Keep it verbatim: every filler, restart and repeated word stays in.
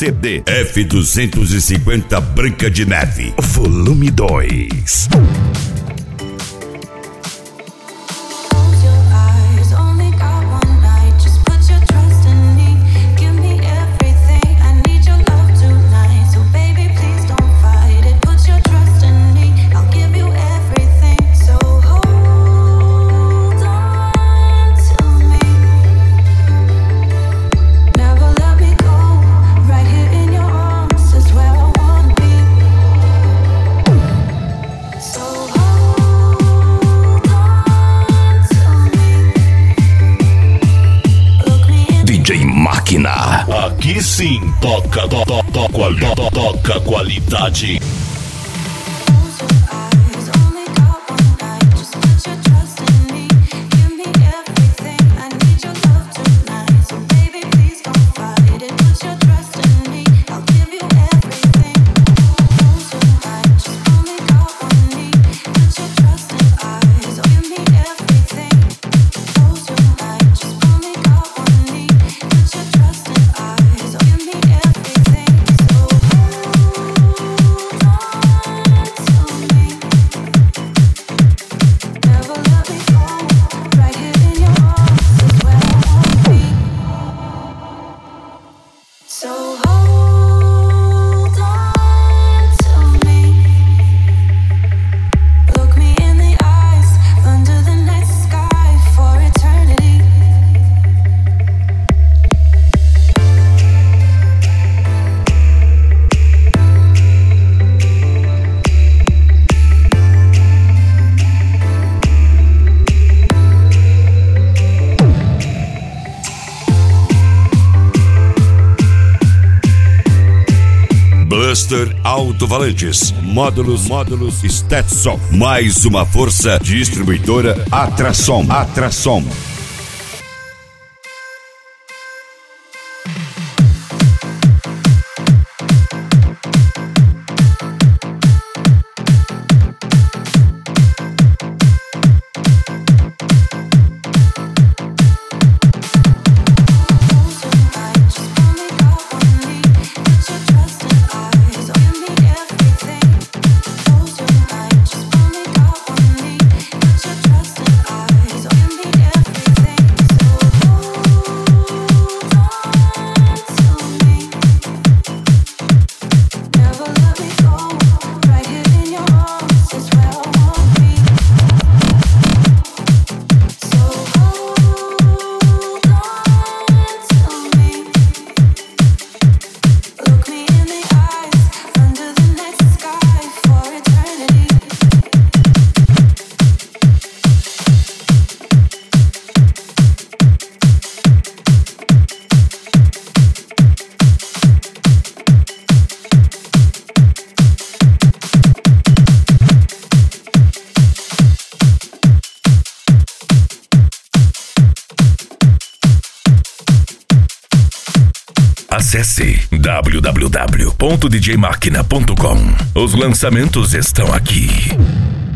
C D F duzentos e cinquenta Branca de Neve, volume dois. Aqui sim, toca, to, to, to, to, to, toca qualidade. Buster Alto-Falantes, módulos, módulos Stetson, mais uma força distribuidora Atrasom, Atrasom. Acesse w w w ponto d j máquina ponto com. Os lançamentos estão aqui.